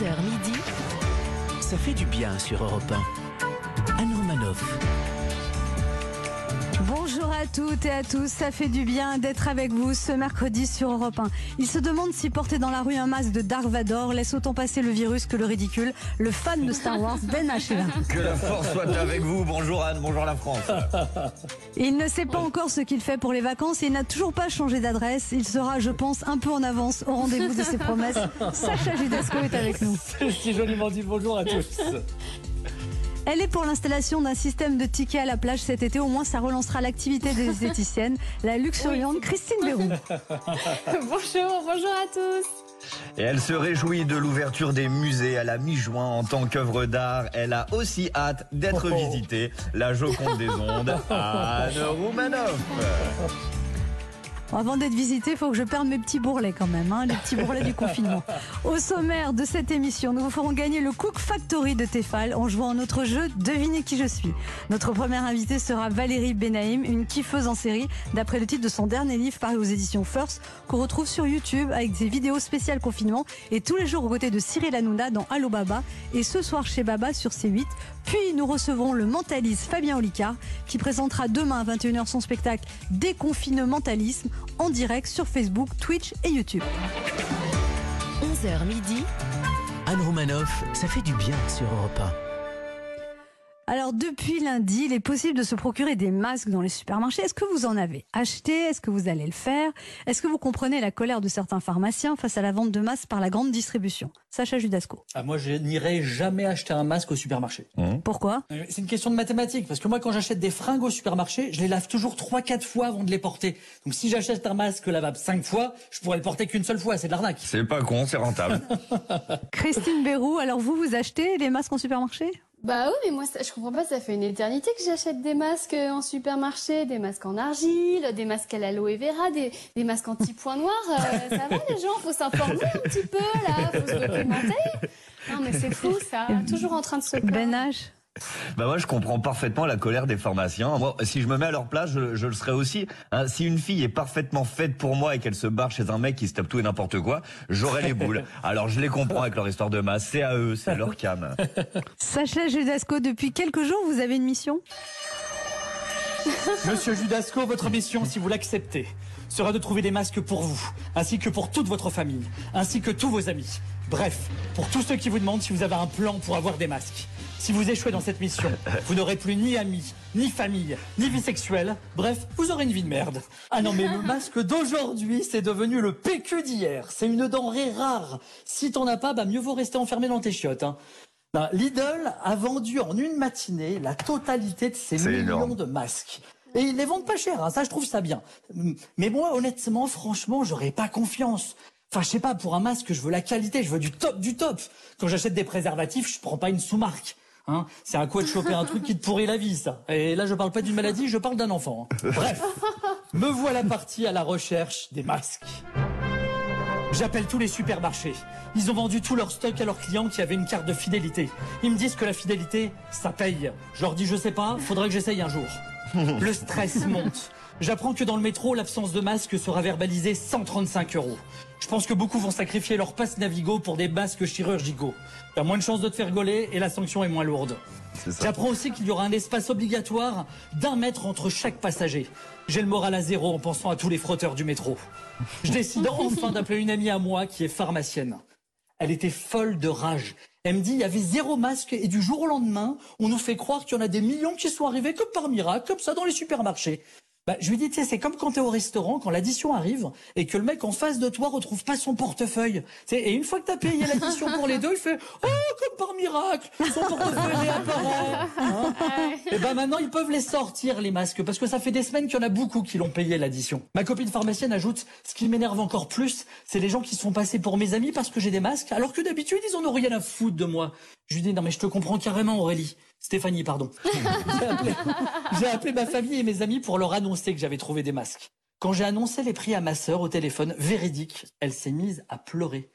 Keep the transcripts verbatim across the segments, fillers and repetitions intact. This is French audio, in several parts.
onze heures midi, ça fait du bien sur Europe un. Anne Romanoff. Bonjour à toutes et à tous, ça fait du bien d'être avec vous ce mercredi sur Europe un. Il se demande si porter dans la rue un masque de Dark Vador laisse autant passer le virus que le ridicule. Le fan de Star Wars, Ben H est là. Que la force soit avec vous. Bonjour Anne, bonjour la France. Il ne sait pas encore ce qu'il fait pour les vacances et il n'a toujours pas changé d'adresse. Il sera, je pense, un peu en avance au rendez-vous de ses promesses. Sacha Judasco est avec nous. C'est joliment dit, bonjour à tous. Elle est pour l'installation d'un système de tickets à la plage cet été. Au moins, ça relancera l'activité des esthéticiennes. La luxuriante oui. Christine Béroux. Bonjour, bonjour à tous. Et elle se réjouit de l'ouverture des musées à la mi-juin en tant qu'œuvre d'art. Elle a aussi hâte d'être oh. visitée. La Joconde des ondes, Anne Romanoff. Avant d'être visité, il faut que je perde mes petits bourrelets quand même, hein, les petits bourrelets du confinement. Au sommaire de cette émission, nous vous ferons gagner le Cook Factory de Tefal en jouant à notre jeu Devinez qui je suis. Notre première invitée sera Valérie Benaïm, une kiffeuse en série, d'après le titre de son dernier livre paru aux éditions First, qu'on retrouve sur YouTube avec des vidéos spéciales confinement et tous les jours aux côtés de Cyril Hanouna dans Allo Baba et ce soir chez Baba sur C huit. Puis nous recevrons le mentaliste Fabien Olicard qui présentera demain à vingt et une heures son spectacle Déconfine Mentalisme en direct sur Facebook, Twitch et YouTube. onze heures midi, Anne Romanoff, ça fait du bien sur Europe un. Alors depuis lundi, il est possible de se procurer des masques dans les supermarchés. Est-ce que vous en avez acheté? Est-ce que vous allez le faire? Est-ce que vous comprenez la colère de certains pharmaciens face à la vente de masques par la grande distribution? Sacha Judasco. Ah, moi, je n'irai jamais acheter un masque au supermarché. Mmh. Pourquoi? C'est une question de mathématiques. Parce que moi, quand j'achète des fringues au supermarché, je les lave toujours trois quatre fois avant de les porter. Donc si j'achète un masque lavable cinq fois, je pourrais le porter qu'une seule fois. C'est de l'arnaque. C'est pas con, c'est rentable. Christine Béroux, alors vous, vous achetez les masques en supermarché? Bah oui, mais moi, ça, je comprends pas, ça fait une éternité que j'achète des masques en supermarché, des masques en argile, des masques à l'aloe vera, des, des masques anti-point noir. Euh, ça va les gens, faut s'informer un petit peu, là, faut se documenter. Non mais c'est fou ça, toujours en train de se plaindre. Ben H. Bah moi je comprends parfaitement la colère des pharmaciens. Moi, si je me mets à leur place, je, je le serais aussi. Hein, si une fille est parfaitement faite pour moi et qu'elle se barre chez un mec qui se tape tout et n'importe quoi, j'aurais les boules. Alors je les comprends avec leur histoire de masse. C'est à eux, c'est à leur cam. Sacha Judasco, depuis quelques jours, vous avez une mission. Monsieur Judasco, votre mission, si vous l'acceptez, sera de trouver des masques pour vous, ainsi que pour toute votre famille, ainsi que tous vos amis. Bref, pour tous ceux qui vous demandent si vous avez un plan pour avoir des masques. Si vous échouez dans cette mission, vous n'aurez plus ni amis, ni famille, ni vie sexuelle. Bref, vous aurez une vie de merde. Ah non, mais le masque d'aujourd'hui, c'est devenu le P Q d'hier. C'est une denrée rare. Si t'en as pas, bah mieux vaut rester enfermé dans tes chiottes. Hein. Non, Lidl a vendu en une matinée la totalité de ses millions énorme. de masques. Et ils les vendent pas cher, hein, ça je trouve ça bien. Mais moi, honnêtement, franchement, j'aurais pas confiance. Enfin, je sais pas, pour un masque, je veux la qualité, je veux du top du top. Quand j'achète des préservatifs, je prends pas une sous-marque. Hein, c'est un coup de choper un truc qui te pourrit la vie, ça. Et là, je parle pas d'une maladie, je parle d'un enfant. Hein. Bref, me voilà parti à la recherche des masques. J'appelle tous les supermarchés. Ils ont vendu tout leur stock à leurs clients qui avaient une carte de fidélité. Ils me disent que la fidélité, ça paye. Je leur dis, je sais pas, faudrait que j'essaye un jour. Le stress monte. J'apprends que dans le métro, l'absence de masque sera verbalisée cent trente-cinq euros. Je pense que beaucoup vont sacrifier leur passe Navigo pour des masques chirurgicaux. T'as moins de chances de te faire gauler et la sanction est moins lourde. J'apprends aussi qu'il y aura un espace obligatoire d'un mètre entre chaque passager. J'ai le moral à zéro en pensant à tous les frotteurs du métro. Je décide enfin d'appeler une amie à moi qui est pharmacienne. Elle était folle de rage. Elle me dit, il y avait zéro masque et du jour au lendemain, on nous fait croire qu'il y en a des millions qui sont arrivés comme par miracle, comme ça dans les supermarchés. Bah, je lui dis, tu sais, c'est comme quand t'es au restaurant, quand l'addition arrive et que le mec en face de toi retrouve pas son portefeuille. T'sais, et une fois que t'as payé l'addition pour les deux, il fait « Oh, comme par miracle, son portefeuille réapparaît hein !» Et ben maintenant, ils peuvent les sortir, les masques, parce que ça fait des semaines qu'il y en a beaucoup qui l'ont payé l'addition. Ma copine pharmacienne ajoute, ce qui m'énerve encore plus, c'est les gens qui se font passer pour mes amis parce que j'ai des masques, alors que d'habitude, ils en ont rien à foutre de moi. Je lui dis, non mais je te comprends carrément, Aurélie. Stéphanie, pardon. J'ai appelé, j'ai appelé ma famille et mes amis pour leur annoncer que j'avais trouvé des masques. Quand j'ai annoncé les prix à ma sœur au téléphone, véridique, elle s'est mise à pleurer.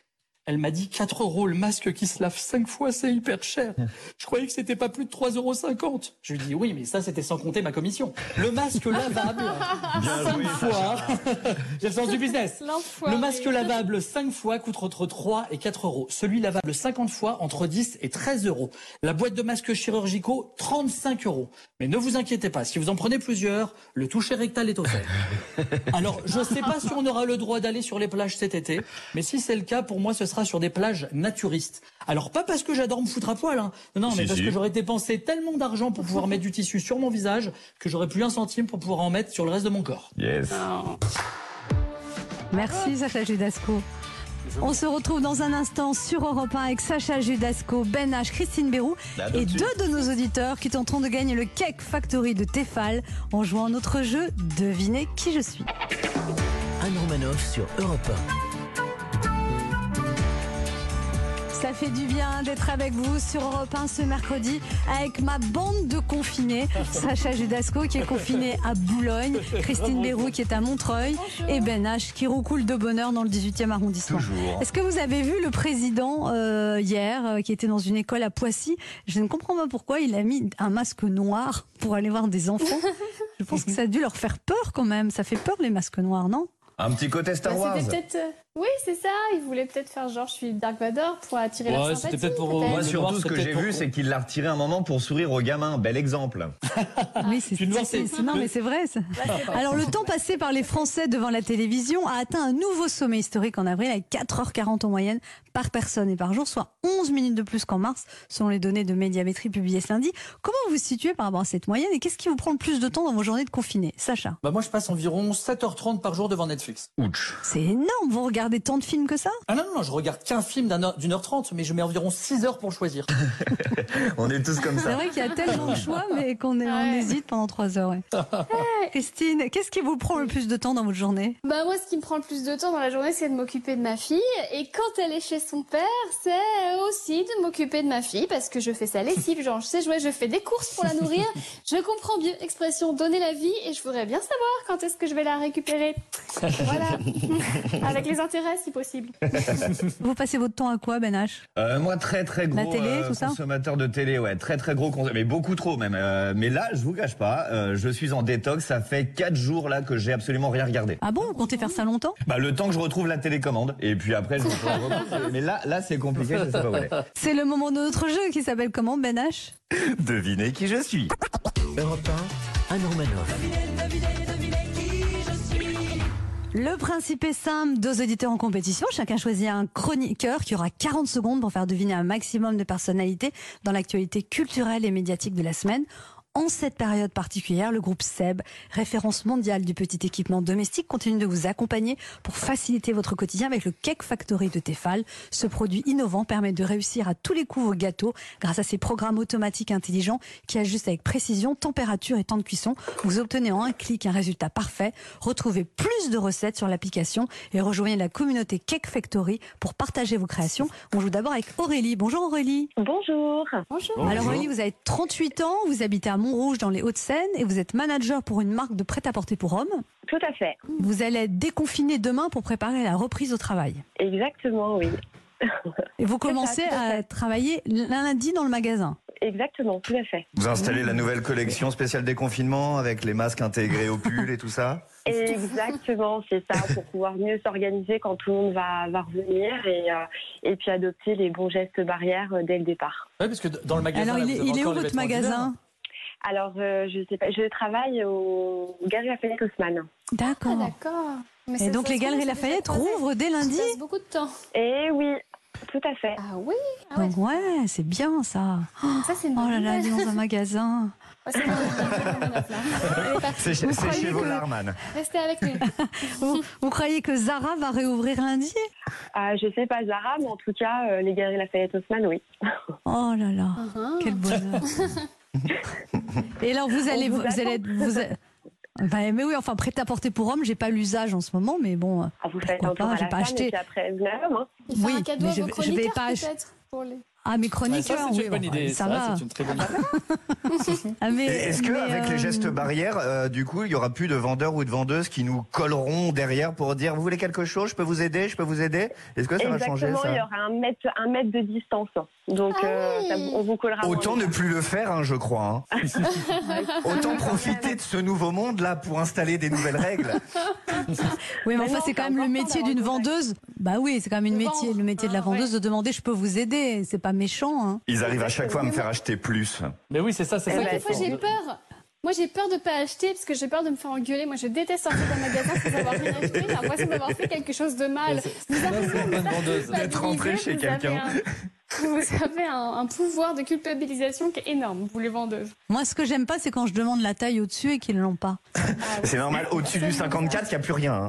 Elle m'a dit quatre euros le masque qui se lave cinq fois, c'est hyper cher. Je croyais que c'était pas plus de trois euros cinquante. Je lui dis oui, mais ça c'était sans compter ma commission. Le masque lavable, cinq fois. J'ai le sens du business. Le masque lavable cinq fois coûte entre trois et quatre euros. Celui lavable cinquante fois entre dix et treize euros. La boîte de masques chirurgicaux, trente-cinq euros. Mais ne vous inquiétez pas, si vous en prenez plusieurs, le toucher rectal est offert. Alors, je sais pas si on aura le droit d'aller sur les plages cet été, mais si c'est le cas, pour moi, ce sera sur des plages naturistes. Alors, pas parce que j'adore me foutre à poil, hein. Non, si, mais parce si. que j'aurais dépensé tellement d'argent pour pouvoir mettre du tissu sur mon visage que j'aurais plus un centime pour pouvoir en mettre sur le reste de mon corps. Yes. Oh. Merci Sacha Judasco. On se retrouve dans un instant sur Europe un avec Sacha Judasco, Ben H, Christine Béroux Là, et deux de nos auditeurs qui tenteront de gagner le Cake Factory de Tefal en jouant à notre jeu Devinez qui je suis. Anne Romanoff sur Europe un. Ça fait du bien d'être avec vous sur Europe un ce mercredi avec ma bande de confinés. Sacha Judasco qui est confiné à Boulogne, Christine Béroux qui est à Montreuil et Ben H qui roucoule de bonheur dans le dix-huitième arrondissement. Toujours. Est-ce que vous avez vu le président euh, hier euh, qui était dans une école à Poissy? Je ne comprends pas pourquoi il a mis un masque noir pour aller voir des enfants. Je pense que ça a dû leur faire peur quand même. Ça fait peur les masques noirs, non? Un petit côté Star Bah, Wars. c'était peut-être, euh, oui, c'est ça. Il voulait peut-être faire genre je suis Dark Vador pour attirer Ouais, la c'était sympathie. peut-être pour- peut-être. Moi, Le surtout, noir, ce c'est que peut-être j'ai pour- vu, c'est qu'il l'a retiré un moment pour sourire aux gamins. Bel exemple. Oui, c'est, Puis le noir, c'est- c'est- c'est- non, mais c'est vrai. ça. Alors, le temps passé par les Français devant la télévision a atteint un nouveau sommet historique en avril avec quatre heures quarante en moyenne par personne et par jour, soit onze minutes de plus qu'en mars, selon les données de Médiamétrie publiées ce lundi. Comment vous vous situez par rapport à cette moyenne et qu'est-ce qui vous prend le plus de temps dans vos journées de confinés? Sacha? Bah moi, je passe environ sept heures trente par jour devant Netflix. Ouch. C'est énorme, vous regardez tant de films que ça? Ah non, non, non, je regarde qu'un film d'un heure- d'une heure trente, mais je mets environ six heures pour le choisir. On est tous comme C'est ça. vrai qu'il y a tellement de choix, mais qu'on est- on Ouais. hésite pendant trois heures. Ouais. Christine, qu'est-ce qui vous prend le plus de temps dans votre journée? Bah moi, ce qui me prend le plus de temps dans la journée, c'est de m'occuper de ma fille. Et quand elle est chez son père, c'est aussi de m'occuper de ma fille parce que je fais sa lessive, genre je sais jouer, je fais des courses pour la nourrir. Je comprends bien l'expression donner la vie et je voudrais bien savoir quand est-ce que je vais la récupérer. Voilà, avec les intérêts si possible. Vous passez votre temps à quoi, Ben H? Euh, moi, très très gros La télé, tout ça consommateur de télé, ouais, très très gros consommateur, mais beaucoup trop même. Euh, mais là, je vous cache pas, euh, je suis en détox. Ça fait quatre jours là que j'ai absolument rien regardé. Ah bon, vous comptez faire ça longtemps? Bah, le temps que je retrouve la télécommande, et puis après, je vais pouvoir reprendre. Mais là, là, c'est compliqué. Je sais pas où aller. C'est le moment de notre jeu qui s'appelle comment, Ben H? Devinez qui je suis. Europe un, Anne Romanoff. Le principe est simple, deux auditeurs en compétition. Chacun choisit un chroniqueur qui aura quarante secondes pour faire deviner un maximum de personnalités dans l'actualité culturelle et médiatique de la semaine. En cette période particulière, le groupe Seb, référence mondiale du petit équipement domestique, continue de vous accompagner pour faciliter votre quotidien avec le Cake Factory de Tefal. Ce produit innovant permet de réussir à tous les coups vos gâteaux grâce à ses programmes automatiques intelligents qui ajustent avec précision température et temps de cuisson. Vous obtenez en un clic un résultat parfait. Retrouvez plus de recettes sur l'application et rejoignez la communauté Cake Factory pour partager vos créations. On joue d'abord avec Aurélie. Bonjour Aurélie. Bonjour. Bonjour. Alors Aurélie, vous avez trente-huit ans, vous habitez à Montrouge dans les Hauts-de-Seine et vous êtes manager pour une marque de prêt-à-porter pour hommes. Tout à fait. Vous allez être déconfiné demain pour préparer la reprise au travail. Exactement, oui. Et vous C'est ça, commencez tout à à fait. travailler lundi dans le magasin. Exactement, tout à fait. Vous installez la nouvelle collection spéciale déconfinement avec les masques intégrés au pull et tout ça. Exactement, c'est ça, pour pouvoir mieux s'organiser quand tout le monde va, va revenir et, euh, et puis adopter les bons gestes barrières euh, dès le départ. Ouais, parce que dans le magasin. Alors là, il est, vous avez il est où encore les votre vêtements magasin? Alors, euh, je sais pas, je travaille au Galerie Lafayette Haussmann. Ah D'accord. d'accord. Mais Et ça- donc ça les se trouve, Galeries c'est Lafayette déjà croisé. rouvrent dès Ça lundi. passe beaucoup de temps. Et oui, tout à fait. Ah oui, ah ouais. Donc ouais, c'est bien ça. Ça c'est une Oh bonne là là, nouvelle. aller dans un magasin. Oh, c'est bon, on est neuf, là. Elle est partie. C'est chez, Vous c'est croyez chez que- Vollarman. Restez avec nous. Vous, vous croyez que Zara va réouvrir lundi? Euh, je sais pas Zara, mais en tout cas, euh, les Galeries Lafayette Haussmann, oui. Oh là là, Uh-huh. quel bonheur. Et alors vous allez, On vous, vous allez être, vous allez- Enfin, mais oui, enfin prêt-à-porter pour homme, j'ai pas l'usage en ce moment, mais bon. Ah, vous faites Pourquoi un tour pas, à j'ai la pas femme acheté. et puis après, vous l'avez, hein. Il fait Oui, un cadeau mais à je vos vais- je vais chroniqueurs, pas ach- peut-être pour les... Ah, mes Ouais, chroniqueurs, ça, c'est oui, une bonne bon, idée. ça, Ça, va. c'est une très bonne idée. Ah, mais, Et Est-ce que mais, avec euh, les gestes barrières, euh, du coup, il y aura plus de vendeurs ou de vendeuses qui nous colleront derrière pour dire vous voulez quelque chose, je peux vous aider, je peux vous aider. Est-ce que ça va changer Exactement, ça? il y aura un mètre, un mètre de distance. Donc, Ah euh, oui. ça- on vous collera. Autant moins. ne plus le faire, hein, je crois. hein. Autant profiter de ce nouveau monde là pour installer des nouvelles règles. Oui, mais Mais enfin, non, c'est quand c'est même le important métier d'avoir d'une une vendeuse. Bah oui, c'est quand même une De métier, vendre. le métier de la Ah, vendeuse ouais. de demander je peux vous aider. C'est pas méchant. Hein. Ils arrivent à chaque fois à me faire acheter plus. Mais oui, c'est ça, c'est Eh ça ben, qui est Des fois, fort. j'ai peur. Moi, j'ai peur de ne pas acheter parce que j'ai peur de me faire engueuler. Moi, je déteste sortir d'un magasin sans avoir rien acheté. J'ai l'impression d'avoir fait quelque chose de mal. Vous C'est arrivez une bonne vendeuse. D'être rentré chez vous avez quelqu'un. un- Vous avez un, un pouvoir de culpabilisation qui est énorme, vous les vendeuses. Moi, ce que j'aime pas, c'est quand je demande la taille au-dessus et qu'ils l'ont pas. C'est normal, au-dessus du cinquante-quatre, il n'y a plus rien. hein.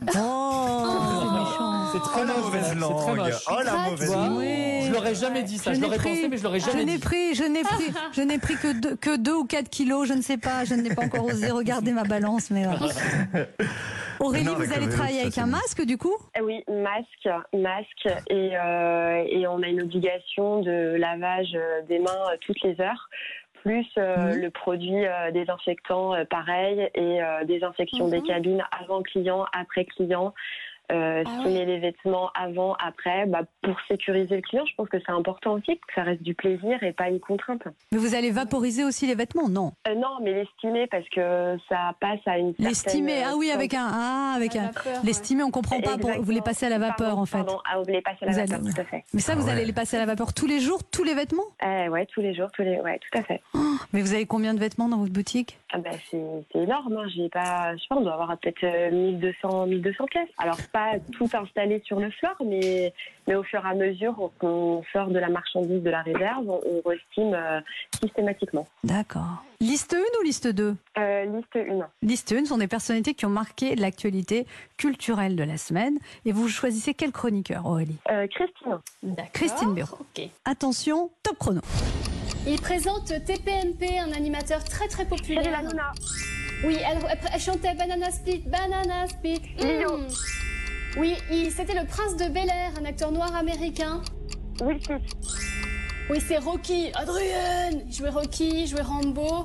Oh, c'est méchant. C'est très Oh la moche, mauvaise c'est très langue. moche. Oh la Gratuit. mauvaise Tu vois, langue. Oui. Je l'aurais jamais dit ça. Je n'ai l'aurais pris- pensé, mais je l'aurais Je jamais n'ai dit. pris, je n'ai pris, je n'ai pris que deux, que deux ou quatre kilos, je ne sais pas, je n'ai pas encore osé regarder ma balance, mais. euh. Aurélie, Non, avec vous le allez vélo, travailler ça, avec c'est un bon. masque du coup? Eh oui, masque, masque, et, euh, et on a une obligation de lavage euh, des mains euh, toutes les heures, plus euh, Mhm. le produit euh, désinfectant euh, pareil, et euh, désinfection des Mhm. cabines avant client, après client. Euh, Ah steamer les vêtements avant, après, bah, pour sécuriser le client, je pense que c'est important aussi que ça reste du plaisir et pas une contrainte. Mais vous allez vaporiser aussi les vêtements? Non. Euh, non, mais l'estimer parce que ça passe à une certaine... L'estimer, ah oui, avec un, ah, avec La un. vapeur, L'estimer, on comprend pas. Pour, vous les passez à la vapeur Pardon, en fait. Pardon, ah, vous les passez à la Vous vapeur, allez- tout à fait. Mais ça, vous Ah allez ouais. les passer à la vapeur tous les jours, tous les vêtements? Eh ouais, tous les jours, tous les... ouais, tout à fait. Mais vous avez combien de vêtements dans votre boutique? Ah bah c'est c'est énorme, hein. J'ai pas, je sais pas, on doit avoir peut-être euh, mille deux cents, mille deux cents pièces. Alors pas tout installé sur le floor, mais mais au fur et à mesure qu'on sort de la marchandise de la réserve, on, on restime euh, systématiquement. D'accord. Liste un ou liste deux? Euh, liste un. Liste un sont des personnalités qui ont marqué l'actualité culturelle de la semaine. Et vous choisissez quel chroniqueur, Aurélie? Euh, Christine. D'accord. Christine Bureau. Ok. Attention, top chrono. Il présente T P M P, un animateur très très Cyril populaire. Hanouna. Oui, elle, elle- elle chantait Banana Split, Banana Split. Lio. Mm. Oui, il- c'était le prince de Bel-Air, un acteur noir américain. Will Smith. Oui, c'est Rocky. Adrienne, il jouait Rocky, il jouait Rambo.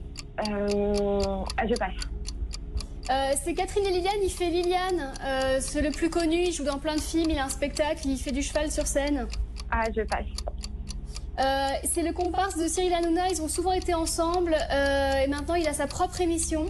Euh, ah, je passe. Euh, c'est Catherine et Liliane, il fait Liliane. Euh, c'est le plus connu, il joue dans plein de films, il a un spectacle, il fait du cheval sur scène. Ah, je passe. Euh, c'est le comparse de Cyril Hanouna, ils ont souvent été ensemble euh, et maintenant il a sa propre émission.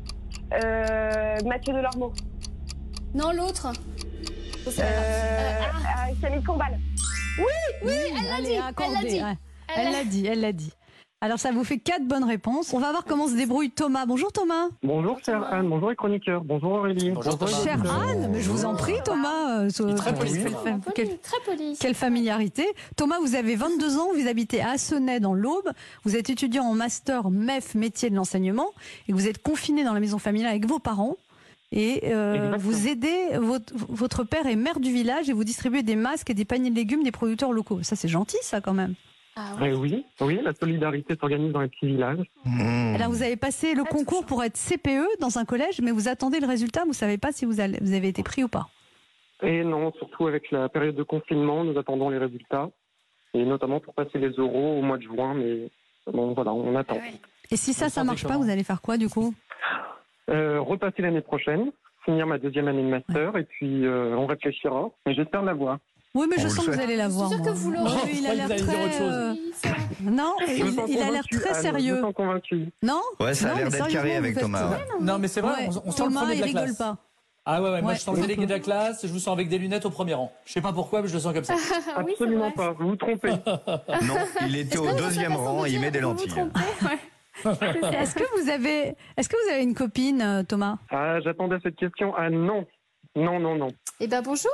Euh, Mathieu Delormeau. Non, l'autre. Euh, Euh, ah, Camille Combal. Oui, elle l'a allez, dit, accordé, elle l'a dit. ouais. Elle Elle l'a dit, elle l'a dit. Alors ça vous fait quatre bonnes réponses. On va voir comment se débrouille Thomas. Bonjour Thomas. Bonjour chère Anne, bonjour les chroniqueurs, bonjour Aurélie. Bonjour, Thomas. Chère Bonjour. Anne, mais je vous en prie Thomas. euh, Il est très euh, poli. quelle, Très poli, quelle- très poli. quelle familiarité. Thomas, vous avez vingt-deux ans, vous habitez à Assonay dans l'Aube. Vous êtes étudiant en master M E F métier de l'enseignement et vous êtes confiné dans la maison familiale avec vos parents. Et euh, Exactement. vous aidez votre, votre père est maire du village et vous distribuez des masques et des paniers de légumes des producteurs locaux. Ça c'est gentil ça quand même. Ah ouais. Eh oui, oui, la solidarité s'organise dans les petits villages. Mmh. Alors vous avez passé le Très concours touchant. pour être C P E dans un collège, mais vous attendez le résultat, vous savez pas si vous, allez, vous avez été pris ou pas. Et non, surtout avec la période de confinement, nous attendons les résultats. Et notamment pour passer les oraux au mois de juin, mais bon voilà, on attend. Ah ouais. Et si ça, Vous ça sentez marche pas, comment vous allez faire quoi du coup? Euh, repasser l'année prochaine, finir ma deuxième année de master, et puis euh, on réfléchira. Mais j'espère l'avoir. Oui, mais On je le sens que vous souhaite. allez la Je suis voir. sûre moi. que vous l'aurez. Oui, Je il a crois que l'air vous allez dire autre très. chose. euh, Oui, ça- Non, Je il, me sens il a l'air convaincu, très Anne, sérieux. Je me sens convaincu. Non Ouais, ça a Non, l'air mais d'être carré sérieusement, avec vous faites- Thomas. ouais. Non, mais c'est vrai, Ouais, on, on sent le Thomas, premier de il la rigole classe. pas. Ah ouais, ouais, moi Ouais. je sens le délégué de la classe, je vous sens avec des lunettes au premier rang. Je sais pas pourquoi, mais je le sens comme ça. Ah oui, c'est Absolument vrai. pas, vous vous trompez. Non, il était Est-ce au que vous deuxième savez rang et il vous met des dire, vous lentilles. vous trompez, ouais. Est-ce que vous avez, est-ce que vous avez une copine, euh, Thomas? Ah, j'attendais cette question. Ah non, non, non, non. Eh ben bonjour.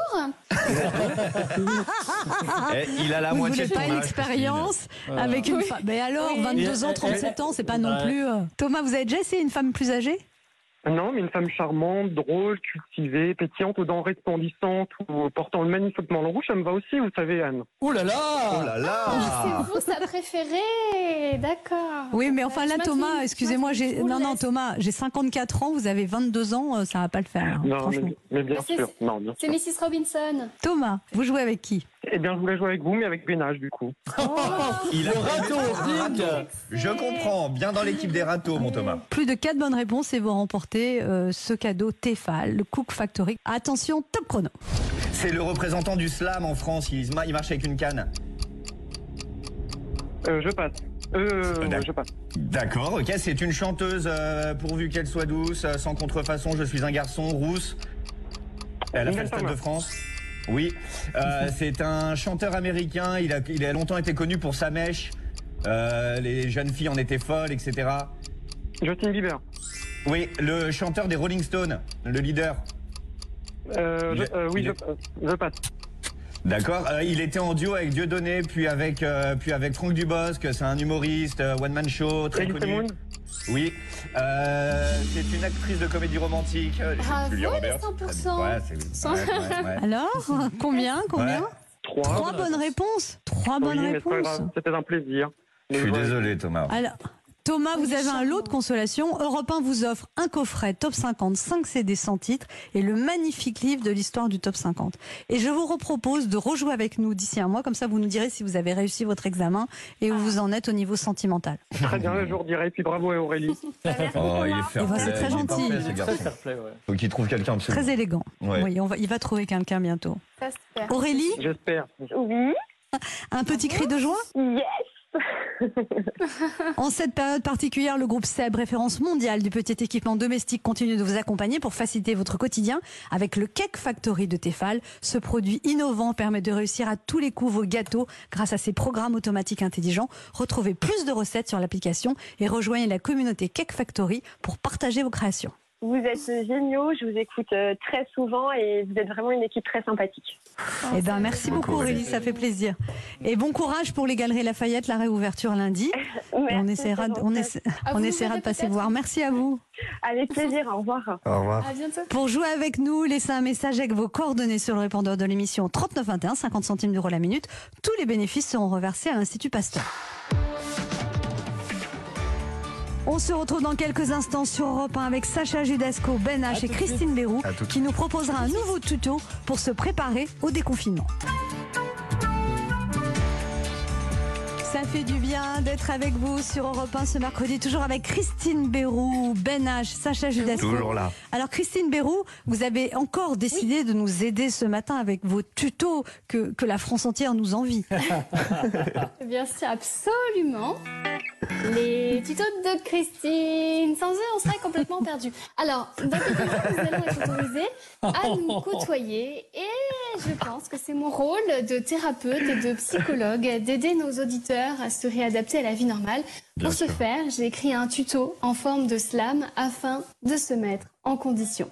Eh, il a la Vous ne moitié voulez de ton pas une âge, expérience Voilà. avec une Oui. femme? Mais alors, Oui. vingt-deux ans, Et- trente-sept ans, c'est pas non Ouais. plus. euh. Thomas, vous avez déjà essayé une femme plus âgée? Non, mais une femme charmante, drôle, cultivée, pétillante aux dents resplendissantes ou portant le magnifique melon rouge, ça me va aussi, vous savez, Anne. Oh là là Oh là Ah, là. c'est vous sa préférée. D'accord. Oui, mais enfin là, Je Thomas, m'incline, excusez-moi, je j'ai vous non non laisse. Thomas, j'ai cinquante-quatre ans, vous avez vingt-deux ans, euh, ça va pas le faire, hein, Non, franchement. mais, mais bien Mais c'est- sûr. Non, bien C'est sûr. Missus Robinson. Thomas, vous jouez avec qui? Eh bien, je voulais jouer avec vous, mais avec Bénage, du coup. Oh, Il a Le râteau, Ring. Je comprends, bien dans l'équipe des râteaux, mon Thomas. Plus de quatre bonnes réponses et vous remportez euh, ce cadeau Tefal, le Cook Factory. Attention, top chrono. C'est le représentant du slam en France, il, il marche avec une canne. Euh, je passe. Euh, D'accord. je passe. D'accord, ok, c'est une chanteuse, euh, pourvu qu'elle soit douce, euh, sans contrefaçon, je suis un garçon, rousse. Elle a fait le Stade de France. Oui, euh, c'est un chanteur américain, il a, il a longtemps été connu pour sa mèche, euh, les jeunes filles en étaient folles, et cetera. Justin Bieber. Oui, le chanteur des Rolling Stones, le leader. Euh, je, euh, oui, Il je, est- euh, je passe. D'accord, euh, il était en duo avec Dieudonné, puis avec, euh, puis avec Franck Dubosc, c'est un humoriste, euh, one-man show, très Elise connu. Moon. Oui, euh, c'est une actrice de comédie romantique. euh, Bravo, Julia les Roberts. cent pour cent. Ouais, c'est- cent. ouais, ouais, ouais. Alors, combien Combien Ouais. Trois. Trois bonnes réponses. Trois bonnes Oui, mais c'est pas réponses. grave, c'était un plaisir. Je suis désolé, Thomas. Alors, Thomas, vous avez un lot de consolation. Europe un vous offre un coffret Top cinquante, cinq C D sans titre et le magnifique livre de l'histoire du Top cinquante. Et je vous repropose de rejouer avec nous d'ici un mois, comme ça vous nous direz si vous avez réussi votre examen et où vous en êtes au niveau sentimental. Très bien, je vous redirai. Et puis bravo à Aurélie. Oh, il est fair Eh ben, c'est play, très il est gentil. parfait, ce garçon. Fair play, ouais. Faut qu'il trouve quelqu'un absolument. Très élégant. Ouais. Oui, on va, il va trouver quelqu'un bientôt. Ça se fait. Aurélie, J'espère. Oui. un petit cri de joie. Yes. En cette période particulière, le groupe Seb, référence mondiale du petit équipement domestique, continue de vous accompagner pour faciliter votre quotidien avec le Cake Factory de Tefal. Ce produit innovant permet de réussir à tous les coups vos gâteaux grâce à ses programmes automatiques intelligents. Retrouvez plus de recettes sur l'application et rejoignez la communauté Cake Factory pour partager vos créations. Vous êtes géniaux, je vous écoute euh, très souvent et vous êtes vraiment une équipe très sympathique. Eh ben, merci beaucoup Aurélie, ça fait plaisir. Et bon courage pour les Galeries Lafayette, la réouverture lundi. Et on Merci, essaiera, de- c'est on, gentil. essa- Ah, on vous essaiera verrez de passer peut-être. voir. Merci à vous. Avec plaisir, au revoir. Au revoir. À bientôt. Pour jouer avec nous, laissez un message avec vos coordonnées sur le répondeur de l'émission trente-neuf vingt et un, cinquante centimes d'euros la minute. Tous les bénéfices seront reversés à l'Institut Pasteur. On se retrouve dans quelques instants sur Europe un avec Sacha Judasco, Ben H et tout de suite. Christine Bérou À tout de qui nous proposera un nouveau tuto pour se préparer au déconfinement. Ça fait du bien d'être avec vous sur Europe un ce mercredi, toujours avec Christine Bérou, Ben H, Sacha Judasco. Toujours là. Alors Christine Bérou, vous avez encore décidé de nous aider ce matin avec vos tutos que, que la France entière nous envie. Bien sûr, absolument. Les tutos de Christine. Sans eux, on serait complètement perdus. Alors, dans quelques jours, nous allons être autorisés à nous côtoyer. Et je pense que c'est mon rôle de thérapeute et de psychologue d'aider nos auditeurs à se réadapter à la vie normale. Bien Pour ce sûr. faire, j'ai écrit un tuto en forme de slam afin de se mettre en condition.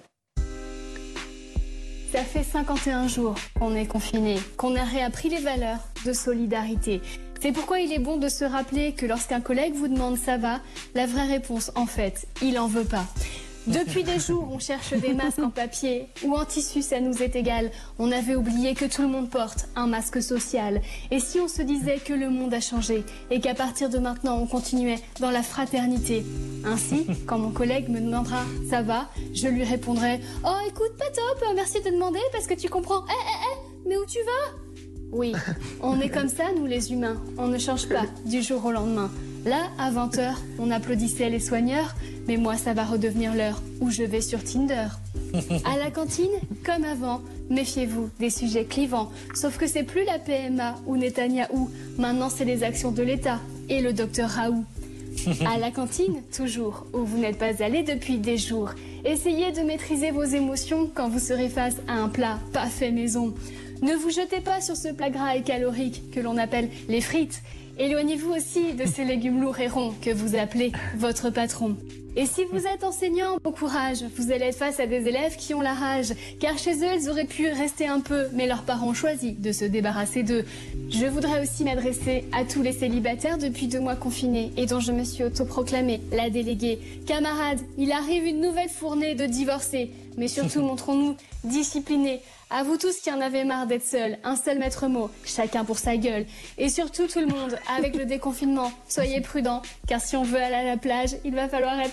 Ça fait cinquante et un jours qu'on est confiné, qu'on a réappris les valeurs de solidarité. C'est pourquoi il est bon de se rappeler que lorsqu'un collègue vous demande ça va, la vraie réponse, en fait, il en veut pas. Depuis des jours, on cherche des masques en papier ou en tissu, ça nous est égal. On avait oublié que tout le monde porte un masque social. Et si on se disait que le monde a changé et qu'à partir de maintenant, on continuait dans la fraternité. Ainsi, quand mon collègue me demandera « ça va ?», je lui répondrai « oh écoute, pas top, merci de demander parce que tu comprends. Eh, eh, eh, mais où tu vas ?» Oui, on est comme ça, nous les humains. On ne change pas du jour au lendemain. Là, à vingt heures, on applaudissait les soigneurs, mais moi, ça va redevenir l'heure où je vais sur Tinder. À la cantine, comme avant, méfiez-vous des sujets clivants. Sauf que c'est plus la P M A ou Netanyahou. Maintenant, c'est les actions de l'État et le docteur Raoult. À la cantine, toujours, où vous n'êtes pas allé depuis des jours. Essayez de maîtriser vos émotions quand vous serez face à un plat pas fait maison. Ne vous jetez pas sur ce plat gras et calorique que l'on appelle les frites. Éloignez-vous aussi de ces légumes lourds et ronds que vous appelez votre patron. Et si vous êtes enseignant, bon courage, vous allez être face à des élèves qui ont la rage, car chez eux, ils auraient pu rester un peu, mais leurs parents ont choisi de se débarrasser d'eux. Je voudrais aussi m'adresser à tous les célibataires depuis deux mois confinés et dont je me suis autoproclamée la déléguée. Camarades, il arrive une nouvelle fournée de divorcés, mais surtout montrons-nous disciplinés. À vous tous qui en avez marre d'être seuls, un seul maître mot, chacun pour sa gueule. Et surtout tout le monde, avec le déconfinement, soyez prudents, car si on veut aller à la plage, il va falloir être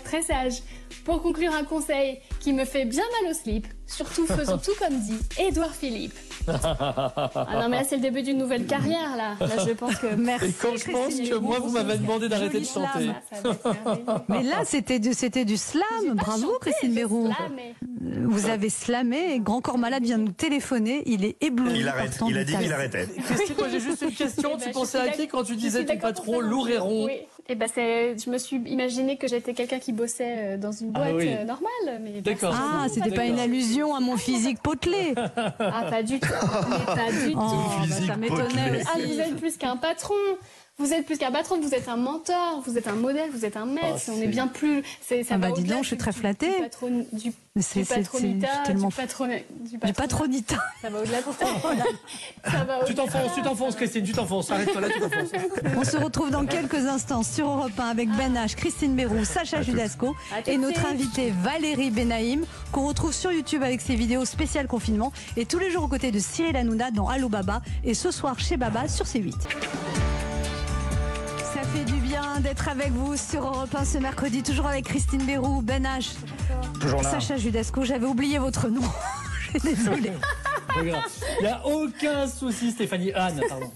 très sage. Pour conclure, un conseil qui me fait bien mal au slip. Surtout, faisons tout comme dit Édouard Philippe. Ah non, mais là, c'est le début d'une nouvelle carrière, là. Là, je pense que... Merci. Et quand je pense que moi, vous m'avez demandé d'arrêter de chanter. Mais là, c'était du, c'était du slam. Bravo, chanté, Christine Béroux. slamé. Vous avez slamé. Et Grand Corps Malade vient de nous téléphoner. Il est ébloui. Il par arrête, tant il a de dit talent. qu'il arrêtait. Christine, moi j'ai juste une question. Eh ben, Tu je pensais suis à qui d'ac- quand tu je disais suis ton d'accord pour patron ça, lourd et rond? Oui. Et ben c'est, je me suis imaginé que j'étais quelqu'un qui bossait euh, dans une boîte Ah oui. euh, normale. Mais D'accord. Ah, c'était pas D'accord. une allusion à mon physique potelé. Ah, pas du tout. Mais pas du tout. Oh, bah, physique ça m'étonnait potelé. Ah, aussi. vous êtes plus qu'un patron. Vous êtes plus qu'un patron, vous êtes un mentor, vous êtes un modèle, vous êtes un maître. Oh, on c'est- est bien plus. C'est, ça Ah va bah, dis au-delà donc, je suis du- très du- flattée. Du, patron, du, C'est- du c'est- c'est- patronita, je suis tellement- du patrona- du Du patronat. patronita. Ça va au-delà de ça. Ça va Tu au-delà. t'enfonces, tu t'enfonces, Christine, tu t'enfonces. Arrête-toi là, tu t'enfonces. On se retrouve dans quelques instants sur Europe un avec Ben H, Christine Béroux, Sacha Judasco À tout et de notre suite. invitée Valérie Benaïm qu'on retrouve sur YouTube avec ses vidéos spéciales confinement et tous les jours aux côtés de Cyril Hanouna dans Allo Baba et ce soir chez Baba sur C huit. Ça fait du bien d'être avec vous sur Europe un ce mercredi, toujours avec Christine Béroux, Ben H, Toujours là. Sacha Judasco. J'avais oublié votre nom. Je suis désolée. Regarde. Il n'y a aucun souci, Stéphanie. Anne, pardon.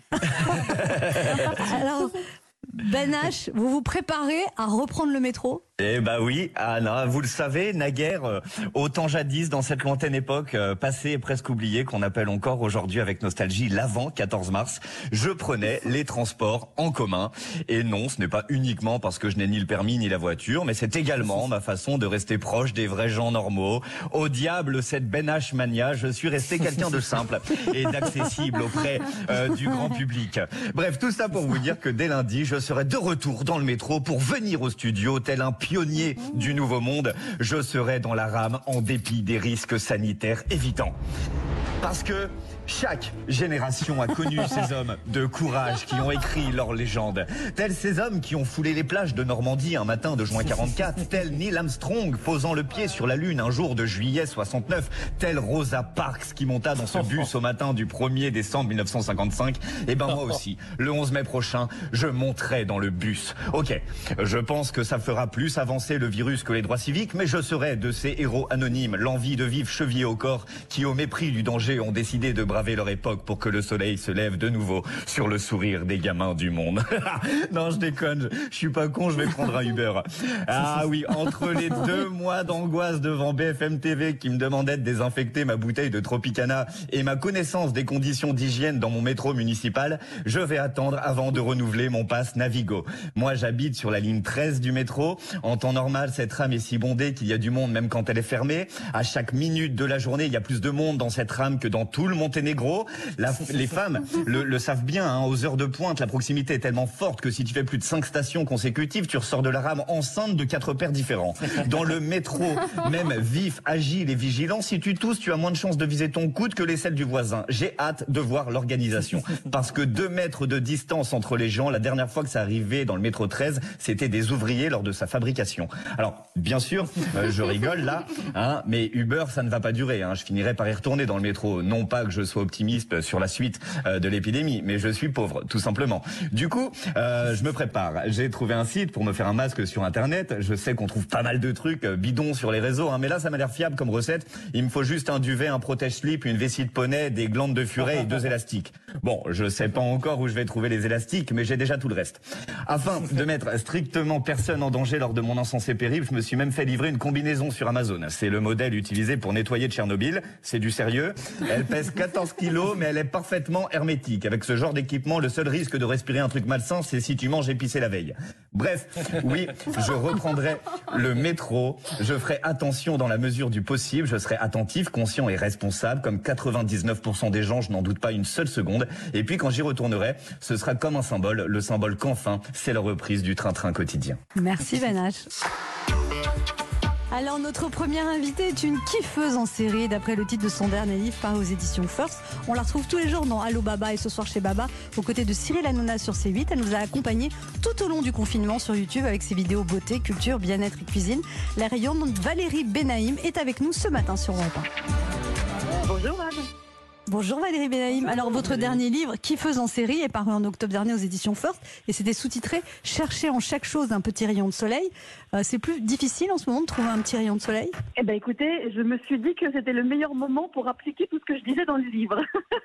Alors, Ben H, vous vous préparez à reprendre le métro? Eh bah oui, Anna, vous le savez, naguère, euh, autant jadis dans cette lointaine époque, euh, passée et presque oubliée, qu'on appelle encore aujourd'hui avec nostalgie l'avant quatorze mars, je prenais les transports en commun. Et non, ce n'est pas uniquement parce que je n'ai ni le permis ni la voiture, mais c'est également ma façon de rester proche des vrais gens normaux. Au diable, cette Ben H mania, je suis resté quelqu'un de simple et d'accessible auprès euh, du grand public. Bref, tout ça pour vous dire que dès lundi, je serai de retour dans le métro pour venir au studio tel un pionnier du nouveau monde. Je serai dans la rame en dépit des risques sanitaires évidents. Parce que chaque génération a connu ces hommes de courage qui ont écrit leur légende. Tels ces hommes qui ont foulé les plages de Normandie un matin de juin quarante-quatre. Tel Neil Armstrong posant le pied sur la Lune un jour de juillet soixante-neuf. Tel Rosa Parks qui monta dans ce bus au matin du premier décembre mille neuf cent cinquante-cinq. Et ben moi aussi, le onze mai prochain, je monterai dans le bus. Ok, je pense que ça fera plus avancer le virus que les droits civiques, mais je serai de ces héros anonymes, l'envie de vivre chevillé au corps, qui au mépris du danger ont décidé de braver leur époque pour que le soleil se lève de nouveau sur le sourire des gamins du monde. Non, je déconne, je suis pas con, je vais prendre un Uber. Ah oui, entre les deux mois d'angoisse devant B F M T V qui me demandait de désinfecter ma bouteille de Tropicana et ma connaissance des conditions d'hygiène dans mon métro municipal, je vais attendre avant de renouveler mon pass Navigo. Moi, j'habite sur la ligne treize du métro. En temps normal, cette rame est si bondée qu'il y a du monde même quand elle est fermée. À chaque minute de la journée, il y a plus de monde dans cette rame que dans tout le Monténégro. La, les femmes le, le savent bien, hein, aux heures de pointe, la proximité est tellement forte que si tu fais plus de cinq stations consécutives, tu ressors de la rame enceinte de quatre paires différents. Dans le métro, même vif, agile et vigilant, si tu tousses, tu as moins de chances de viser ton coude que les selles du voisin. J'ai hâte de voir l'organisation. Parce que deux mètres de distance entre les gens, la dernière fois que ça arrivait dans le métro treize, c'était des ouvriers lors de sa fabrication. Alors, bien sûr, euh, je rigole là, hein, mais Uber, ça ne va pas durer. Hein. Je finirai par y retourner dans le métro. Non pas que je sois optimiste sur la suite euh, de l'épidémie, mais je suis pauvre, tout simplement. Du coup, euh, je me prépare. J'ai trouvé un site pour me faire un masque sur Internet. Je sais qu'on trouve pas mal de trucs euh, bidons sur les réseaux, hein, mais là, ça m'a l'air fiable comme recette. Il me faut juste un duvet, un protège-slip, une vessie de poney, des glandes de furet et deux élastiques. Bon, je sais pas encore où je vais trouver les élastiques, mais j'ai déjà tout le reste. Afin de mettre strictement personne en danger lors de mon insensé périple, je me suis même fait livrer une combinaison sur Amazon. C'est le modèle utilisé pour nettoyer Tchernobyl. C'est du sérieux. Elle pèse quatorze kilos, mais elle est parfaitement hermétique. Avec ce genre d'équipement, le seul risque de respirer un truc malsain, c'est si tu manges épicé la veille. Bref, oui, je reprendrai le métro. Je ferai attention dans la mesure du possible. Je serai attentif, conscient et responsable. Comme quatre-vingt-dix-neuf pour cent des gens, je n'en doute pas une seule seconde. Et puis quand j'y retournerai, ce sera comme un symbole. Le symbole qu'enfin, c'est la reprise du train-train quotidien. Merci Ben H. Alors notre première invitée est une kiffeuse en série d'après le titre de son dernier livre paru aux éditions First. On la retrouve tous les jours dans Allo Baba et ce soir chez Baba aux côtés de Cyril Hanouna sur C huit. Elle nous a accompagnés tout au long du confinement sur YouTube avec ses vidéos beauté, culture, bien-être et cuisine. La rayonnante Valérie Benaïm est avec nous ce matin sur Europe un. Bonjour Anne. Bonjour Valérie Benaïm. Alors votre dernier livre, Kiffeuse en série, est paru en octobre dernier aux éditions First et c'était sous-titré « Chercher en chaque chose un petit rayon de soleil ». Euh, c'est plus difficile en ce moment de trouver un petit rayon de soleil? Eh ben écoutez, je me suis dit que c'était le meilleur moment pour appliquer tout ce que je disais dans le livre.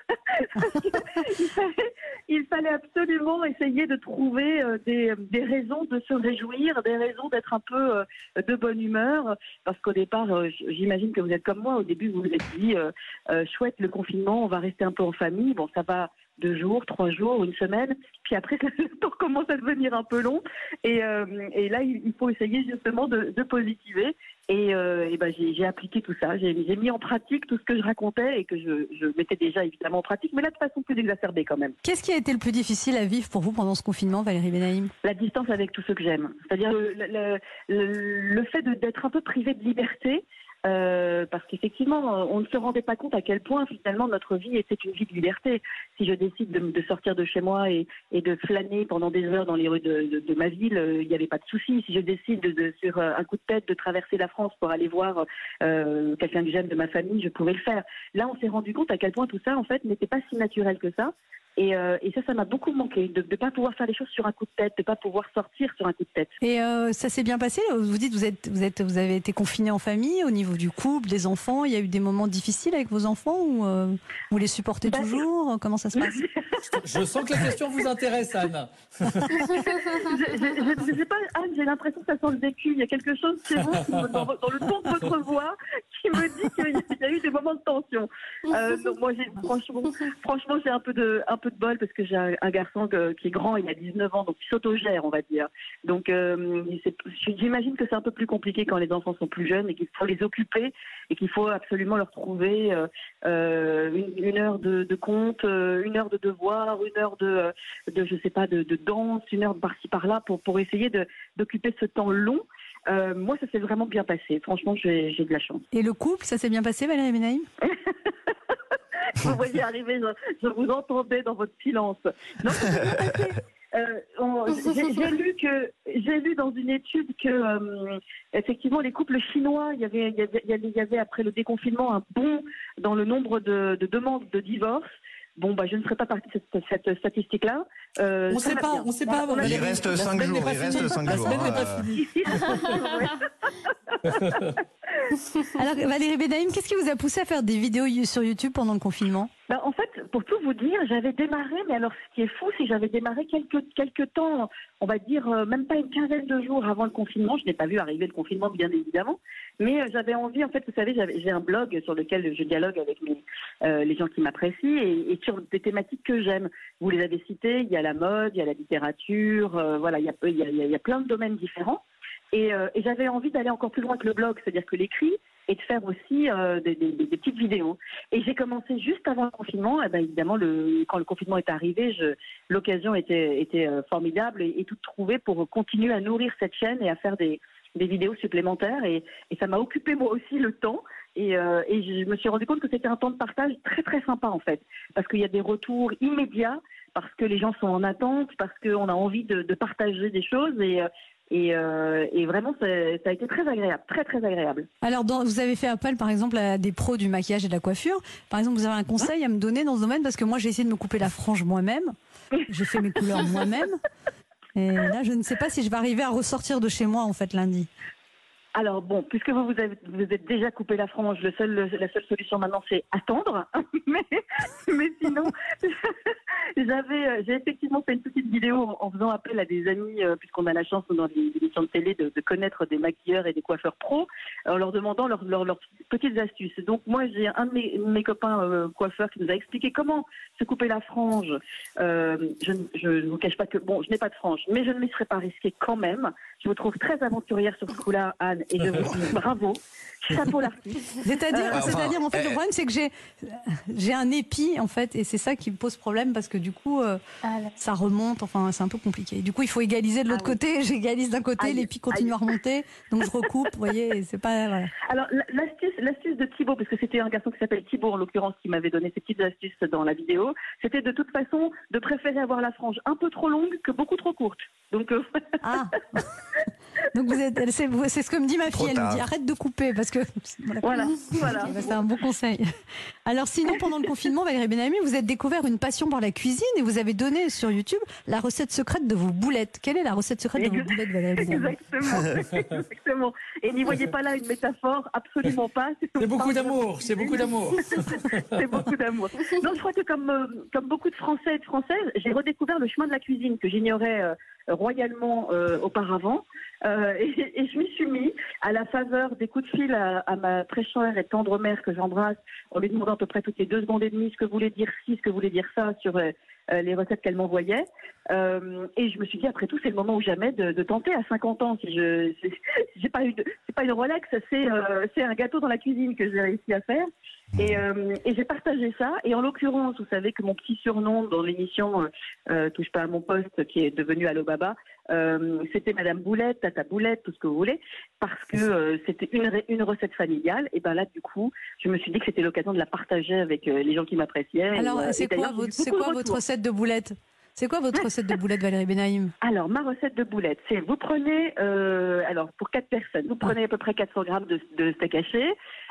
il, fallait, il fallait absolument essayer de trouver euh, des, des raisons de se réjouir, des raisons d'être un peu euh, de bonne humeur, parce qu'au départ, euh, j'imagine que vous êtes comme moi, au début vous vous êtes dit euh, euh, chouette le confinement, on va rester un peu en famille, bon ça va deux jours, trois jours, une semaine, puis après le temps commence à devenir un peu long et, euh, et là il faut essayer justement de, de positiver et, euh, et ben, j'ai, j'ai appliqué tout ça, j'ai, j'ai mis en pratique tout ce que je racontais et que je, je mettais déjà évidemment en pratique, mais là de façon plus exacerbée quand même. Qu'est-ce qui a été le plus difficile à vivre pour vous pendant ce confinement, Valérie Benaïm? La distance avec tous ceux que j'aime, c'est-à-dire le, le, le, le fait de, d'être un peu privé de liberté. Euh, parce qu'effectivement, on ne se rendait pas compte à quel point finalement notre vie était une vie de liberté. Si je décide de, de sortir de chez moi et, et de flâner pendant des heures dans les rues de, de, de ma ville, il n'y avait pas de souci. Si je décide de, de, sur un coup de tête de traverser la France pour aller voir euh, quelqu'un que j'aime de ma famille, je pouvais le faire. Là, on s'est rendu compte à quel point tout ça, en fait, n'était pas si naturel que ça. Et, euh, et ça, ça m'a beaucoup manqué, de ne pas pouvoir faire les choses sur un coup de tête, de ne pas pouvoir sortir sur un coup de tête. Et euh, ça s'est bien passé? Vous dites, vous êtes, vous êtes, vous avez été confiné en famille, au niveau du couple, des enfants. Il y a eu des moments difficiles avec vos enfants ou euh, vous les supportez bah, toujours? Comment ça se passe? Je sens que la question vous intéresse, Anne. je ne sais pas, Anne, j'ai l'impression que ça sent le vécu. Il y a quelque chose chez vous, dans, dans le ton de votre voix, qui me dit qu'il y a eu des moments de tension. Euh, donc moi, j'ai, franchement, franchement, j'ai un peu de, un peu de bol parce que j'ai un, un garçon que, qui est grand, il a dix-neuf ans, donc il s'autogère, on va dire. Donc euh, c'est, j'imagine que c'est un peu plus compliqué quand les enfants sont plus jeunes et qu'il faut les occuper et qu'il faut absolument leur trouver euh, une, une heure de, de conte, une heure de devoir, une heure de, de je sais pas, de, de danse, une heure de par-ci par-là pour, pour essayer de, d'occuper ce temps long. Euh, moi, ça s'est vraiment bien passé. Franchement, j'ai, j'ai de la chance. Et le couple, ça s'est bien passé, Valérie Benaïm? Vous voyez arriver, je, je vous entendais dans votre silence. Non, ça s'est bien passé. Euh, on, j'ai, j'ai lu que j'ai lu dans une étude que euh, effectivement les couples chinois, il y avait il y avait, il y avait après le déconfinement un bond dans le nombre de, de demandes de divorce. Bon, bah, je ne ferai pas partie de cette, cette statistique-là. Euh, on ne sait pas, on ne sait pas. Il reste cinq jours. Il reste cinq jours. Alors, Valérie Benaïm, qu'est-ce qui vous a poussé à faire des vidéos sur YouTube pendant le confinement? Ben, en fait, pour tout vous dire, j'avais démarré, mais alors ce qui est fou, c'est que j'avais démarré quelques, quelques temps, on va dire euh, même pas une quinzaine de jours avant le confinement. Je n'ai pas vu arriver le confinement, bien évidemment, mais euh, j'avais envie, en fait, vous savez, j'avais, j'ai un blog sur lequel je dialogue avec mes, euh, les gens qui m'apprécient et, et sur des thématiques que j'aime. Vous les avez citées, il y a la mode, il y a la littérature, euh, voilà, il y a, il y a, il y a plein de domaines différents. Et, euh, et j'avais envie d'aller encore plus loin que le blog, c'est-à-dire que l'écrit, et de faire aussi euh, des, des, des petites vidéos. Et j'ai commencé juste avant le confinement. Et ben évidemment, le, quand le confinement est arrivé, je, l'occasion était, était euh, formidable et, et tout trouvé pour continuer à nourrir cette chaîne et à faire des, des vidéos supplémentaires. Et, et ça m'a occupé moi aussi le temps. Et, euh, et je me suis rendu compte que c'était un temps de partage très très sympa en fait, parce qu'il y a des retours immédiats, parce que les gens sont en attente, parce qu'on a envie de, de partager des choses et euh, Et, euh, et vraiment, ça, ça a été très agréable, très très agréable. Alors, dans, vous avez fait appel, par exemple, à des pros du maquillage et de la coiffure. Par exemple, vous avez un conseil à me donner dans ce domaine? Parce que moi, j'ai essayé de me couper la frange moi-même. J'ai fait mes couleurs moi-même. Et là, je ne sais pas si je vais arriver à ressortir de chez moi, en fait, lundi. Alors bon, puisque vous vous, avez, vous êtes déjà coupé la frange, le seul, le, la seule solution maintenant c'est attendre. mais, mais sinon, j'avais, j'ai effectivement fait une petite vidéo en, en faisant appel à des amis, euh, puisqu'on a la chance dans des émissions de télé de, de connaître des maquilleurs et des coiffeurs pros, en leur demandant leurs leur, leur petites astuces. Donc moi j'ai un de mes, mes copains euh, coiffeurs qui nous a expliqué comment se couper la frange. Euh, je ne vous cache pas que bon, je n'ai pas de frange, mais je ne m'y serais pas risquée quand même. Je vous trouve très aventurière sur ce coup-là, Anne, et je vous dis bravo, chapeau l'artiste. C'est-à-dire, euh, c'est-à-dire, en fait, euh, le problème, c'est que j'ai, j'ai un épi, en fait, et c'est ça qui me pose problème, parce que du coup, euh, Ah, ça remonte, enfin, c'est un peu compliqué. Du coup, il faut égaliser de l'autre Ah oui. côté, j'égalise d'un côté, Aïe, l'épi continue aïe. à remonter, donc je recoupe, vous voyez, et c'est pas, voilà. Alors l'astuce, l'astuce de Thibaut, parce que c'était un garçon qui s'appelle Thibaut en l'occurrence qui m'avait donné ces petites astuces dans la vidéo, c'était de toute façon de préférer avoir la frange un peu trop longue que beaucoup trop courte. Donc euh, Ah. Donc vous êtes, c'est, c'est ce que me dit ma Trop fille, elle me tard. dit arrête de couper parce que voilà, Voilà, voilà. Ok, bah, c'est un bon conseil. Alors sinon, pendant le confinement, Valérie Benahim, vous avez découvert une passion pour la cuisine et vous avez donné sur YouTube la recette secrète de vos boulettes. Quelle est la recette secrète de vos boulettes, Valérie Benahim? Exactement, exactement. Et n'y voyez pas là une métaphore, absolument pas. C'est beaucoup d'amour, c'est beaucoup d'amour. C'est beaucoup d'amour. Donc je crois que comme, euh, comme beaucoup de Français et de Françaises, j'ai redécouvert le chemin de la cuisine que j'ignorais euh, royalement euh, auparavant. Euh, et, et je m'y suis mis à la faveur des coups de fil à, à ma très chère et tendre mère que j'embrasse, en lui demandant à peu près toutes les deux secondes et demie ce que voulait dire ci, ce que voulait dire ça sur euh, les recettes qu'elle m'envoyait. Euh, et je me suis dit, après tout, c'est le moment ou jamais de, de tenter à cinquante ans. Si je, c'est, j'ai pas eu de, c'est pas une Rolex, c'est, euh, c'est un gâteau dans la cuisine que j'ai réussi à faire. Et, euh, et j'ai partagé ça. Et en l'occurrence, vous savez que mon petit surnom dans l'émission euh, euh, Touche pas à mon poste, qui est devenu Allo Baba, euh, c'était Madame Boulette, Tata Boulette, tout ce que vous voulez, parce que euh, c'était une, une recette familiale. Et ben là, du coup, je me suis dit que c'était l'occasion de la partager avec euh, les gens qui m'appréciaient. Alors, et, euh, c'est, et quoi votre, c'est quoi votre recette de boulettes? C'est quoi votre recette de boulettes, Valérie Benahim? Alors, ma recette de boulettes, c'est vous prenez, euh, alors pour quatre personnes, vous prenez à peu près quatre cents grammes de, de steak haché.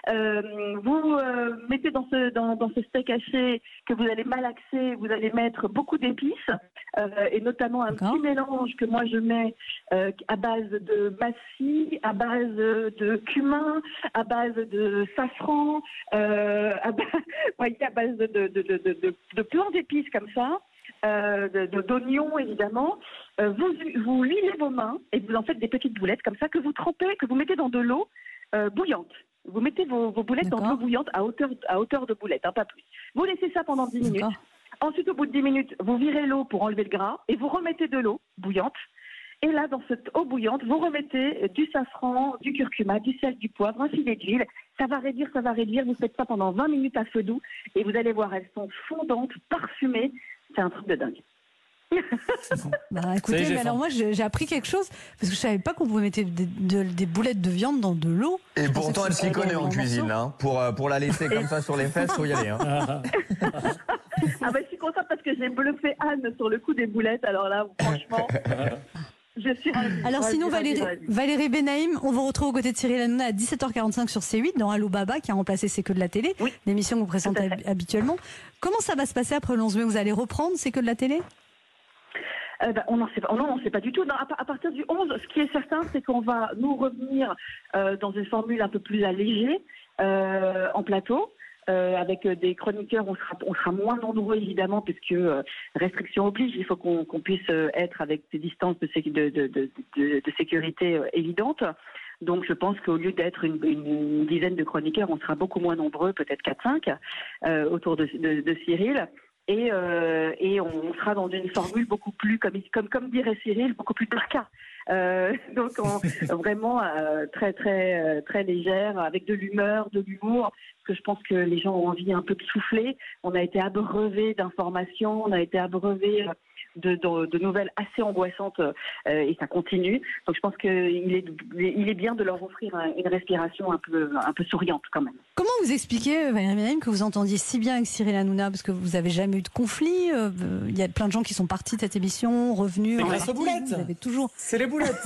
Euh, vous euh, mettez dans ce, dans, dans ce steak haché que vous allez malaxer, vous allez mettre beaucoup d'épices euh, et notamment un D'accord. petit mélange que moi je mets euh, à base de massis, à base de cumin, à base de safran, euh, à, ba- voyez, à base de, de, de, de, de, de plein d'épices comme ça. Euh, de, de, d'oignons évidemment, euh, vous, vous huilez vos mains et vous en faites des petites boulettes comme ça que vous trempez, que vous mettez dans de l'eau euh, bouillante. Vous mettez vos, vos boulettes D'accord. dans de l'eau bouillante à hauteur, à hauteur de boulette, hein, pas plus. Vous laissez ça pendant dix minutes. D'accord. Ensuite, au bout de dix minutes, vous virez l'eau pour enlever le gras et vous remettez de l'eau bouillante. Et là, dans cette eau bouillante, vous remettez du safran, du curcuma, du sel, du poivre, un filet d'huile. Ça va réduire, ça va réduire. Vous faites ça pendant vingt minutes à feu doux et vous allez voir, elles sont fondantes, parfumées. C'est un truc de dingue. Bah écoutez, Ça y est, j'ai mais alors faim. moi j'ai, j'ai appris quelque chose parce que je savais pas qu'on pouvait mettre des, de- des boulettes de viande dans de l'eau. Et Je pensais pourtant, que elle c'était s'y connaît en morceau. cuisine. Hein. Pour, euh, pour la laisser comme ça sur les fesses, faut y aller. Hein. Ah bah, je suis contente parce que j'ai bluffé Anne sur le coup des boulettes. Alors là, franchement, je suis ravie. Alors Ravie, sinon, ravie, Valérie, ravie. Valérie Benahim, on vous retrouve aux côtés de Cyril Hanouna à dix-sept heures quarante-cinq sur C huit dans Allo Baba qui a remplacé C'est que de la télé, Oui. l'émission que vous présentez Tout à fait. habituellement. Comment ça va se passer après le onze mai? Vous allez reprendre C'est que de la télé? Euh, bah, on n'en sait pas. Non, on ne sait pas du tout. Non, à, à partir du onze, ce qui est certain, c'est qu'on va nous revenir euh, dans une formule un peu plus allégée euh, en plateau. Euh, avec des chroniqueurs, on sera, on sera moins nombreux évidemment, puisque euh, restriction oblige, il faut qu'on, qu'on puisse euh, être avec des distances de, sé- de, de, de, de, de sécurité euh, évidentes. Donc je pense qu'au lieu d'être une, une dizaine de chroniqueurs, on sera beaucoup moins nombreux, peut-être quatre cinq, euh, autour de, de, de Cyril. Et, euh, et on sera dans une formule beaucoup plus, comme, comme, comme dirait Cyril, beaucoup plus darka. Euh, donc on, vraiment euh, très très euh, très légère, avec de l'humeur, de l'humour, parce que je pense que les gens ont envie un peu de souffler. On a été abreuvés d'informations, on a été abreuvés de, de, de nouvelles assez angoissantes euh, et ça continue. Donc je pense qu'il est il est bien de leur offrir un, une respiration un peu un peu souriante quand même. Comment vous expliquez, Valérie Benahim, que vous entendiez si bien avec Cyril Hanouna? Parce que vous n'avez jamais eu de conflit. euh, Il y a plein de gens qui sont partis de cette émission, revenus. C'est repartis. grâce aux boulettes. Vous avez toujours, C'est les boulettes.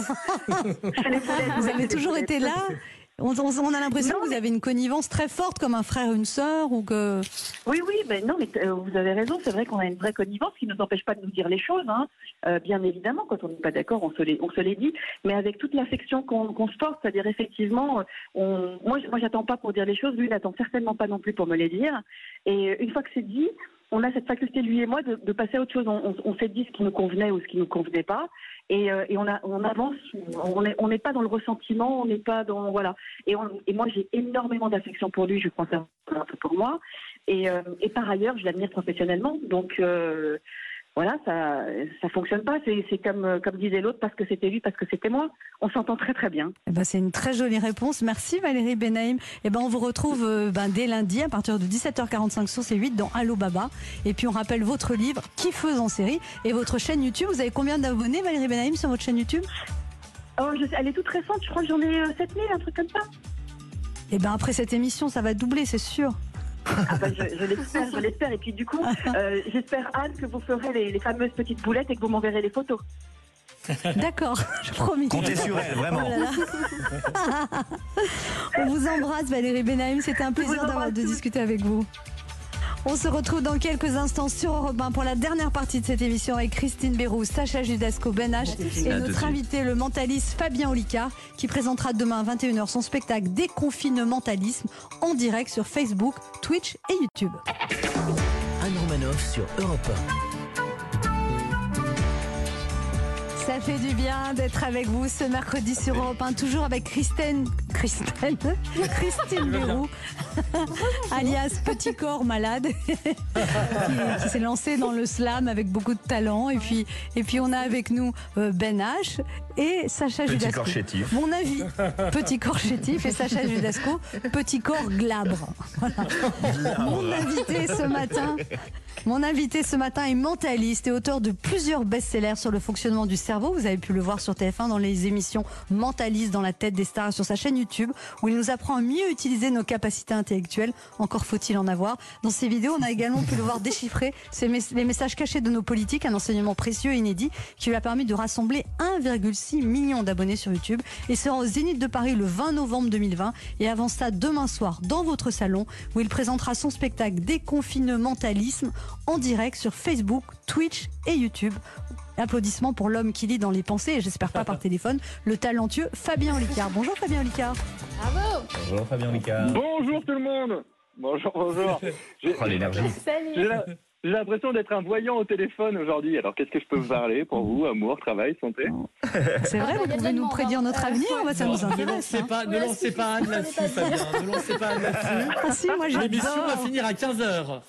vous avez toujours été là. On, on- on a l'impression Non, que vous mais- avez une connivence très forte comme un frère ou une sœur ou que... Oui, oui, mais non, mais euh, vous avez raison. C'est vrai qu'on a une vraie connivence qui ne nous empêche pas de nous dire les choses. Hein. Euh, bien évidemment, quand on n'est pas d'accord, on se les, on se les dit. Mais avec toute l'affection qu'on, qu'on se porte, c'est-à-dire effectivement, euh, on, moi, je- moi, j'attends pas pour dire les choses. Lui, il n'attend certainement pas non plus pour me les dire. Et une fois que c'est dit, on a cette faculté, lui et moi, de, de passer à autre chose. On, on, on s'est dit ce qui nous convenait ou ce qui nous convenait pas. Et, euh, et on, a, on avance, on n'est on n'est pas dans le ressentiment, on n'est pas dans... Voilà. Et, on- et moi, j'ai énormément d'affection pour lui, je pense un peu pour moi. Et, euh, et par ailleurs, je l'admire professionnellement. Donc, euh, voilà, ça ça fonctionne pas. C'est c'est comme, euh, comme disait l'autre, parce que c'était lui, parce que c'était moi. On s'entend très très bien. Eh ben, c'est une très jolie réponse. Merci Valérie Benahim. Eh ben, on vous retrouve euh, ben, dès lundi à partir de dix-sept heures quarante-cinq sur C huit dans Allo Baba. Et puis on rappelle votre livre Kiffeuse en série et votre chaîne YouTube. Vous avez combien d'abonnés, Valérie Benahim, sur votre chaîne YouTube? Oh, je sais, elle est toute récente, je crois que j'en ai euh, sept mille, un truc comme ça. Eh ben, après cette émission, ça va doubler, c'est sûr. Ah bah, je, je l'espère, je l'espère. Et puis du coup, euh, j'espère, Anne, que vous ferez les, les fameuses petites boulettes et que vous m'enverrez les photos. D'accord, je promets. Comptez sur elle, vraiment. Oh là là. On vous embrasse, Valérie Benaïm. C'était un plaisir d'avoir de discuter avec vous. On se retrouve dans quelques instants sur Europe un pour la dernière partie de cette émission avec Christine Béroux, Sacha Judasco, Ben H et notre invité, le mentaliste Fabien Olicard, qui présentera demain à vingt et une heures son spectacle Déconfinementalisme en direct sur Facebook, Twitch et YouTube. Anne Romanoff sur Europe un. Ça fait du bien d'être avec vous ce mercredi sur Europe un, toujours avec Christine, Christine, Christine Béroux, alias Petit Corps Malade, qui, qui s'est lancé dans le slam avec beaucoup de talent. Et puis, et puis on a avec nous euh, Ben H et Sacha Petit Judasco. corps chétif. Mon avis, Petit Corps chétif et Sacha Judasco, Petit Corps glabre. Voilà. Mon invité ce matin. Mon invité ce matin est mentaliste et auteur de plusieurs best-sellers sur le fonctionnement du cerveau. Vous avez pu le voir sur T F un dans les émissions Mentaliste dans la tête des stars, sur sa chaîne YouTube, où il nous apprend à mieux utiliser nos capacités intellectuelles. Encore faut-il en avoir. Dans ses vidéos, on a également pu le voir déchiffrer les messages cachés de nos politiques, un enseignement précieux et inédit qui lui a permis de rassembler un virgule six million d'abonnés sur YouTube, et sera au Zénith de Paris le vingt novembre deux mille vingt. Et avant ça, demain soir, dans votre salon, où il présentera son spectacle Déconfinementalisme en direct sur Facebook, Twitch et YouTube. Applaudissements pour l'homme qui lit dans les pensées, et j'espère pas par téléphone, le talentueux Fabien Olicard. Bonjour Fabien Olicard. Bravo. Bonjour Fabien Olicard. Bonjour tout le monde. Bonjour, bonjour. J'ai, oh, l'énergie. J'ai, la, j'ai l'impression d'être un voyant au téléphone aujourd'hui. Alors qu'est-ce que je peux vous parler pour vous? Amour, travail, santé? C'est vrai, vous pouvez nous prédire notre avenir? Ça nous intéresse. Ne lancez pas, ne lancez pas Anne là-dessus, Fabien. Ne lancez pas Anne là-dessus. Ah si, moi j'adore. L'émission va finir à quinze heures.